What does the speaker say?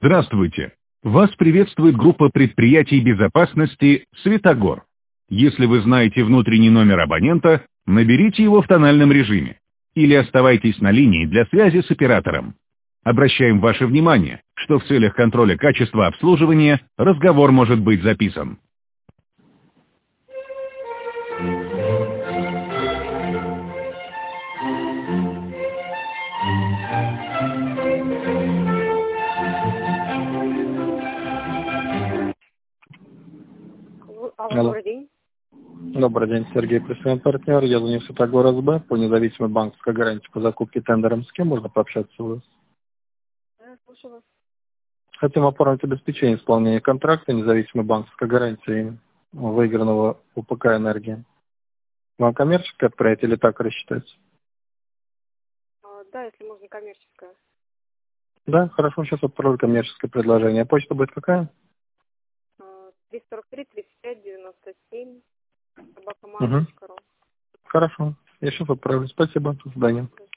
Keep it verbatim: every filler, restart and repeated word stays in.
Здравствуйте! Вас приветствует группа предприятий безопасности «Светогор». Если вы знаете внутренний номер абонента, наберите его в тональном режиме или оставайтесь на линии для связи с оператором. Обращаем ваше внимание, что в целях контроля качества обслуживания разговор может быть записан. Алло, Алло. добрый день. Добрый день, Сергей, представляем партнер. Я звоню в Светогор СБ по независимой банковской гарантии по закупке тендером. С кем можно пообщаться у вас? Да, слушаю вас. Хотим оформить обеспечение исполнения контракта независимой банковской гарантии выигранного УПК «Энергия». Вам коммерческое предприятие или так рассчитается? А, да, если можно, коммерческая. Да, хорошо, сейчас отправлю коммерческое предложение. Почта будет какая? триста сорок три тридцать пять девяносто семь собака Угу. точка ру. Хорошо, я сейчас отправлю. Спасибо, до свидания.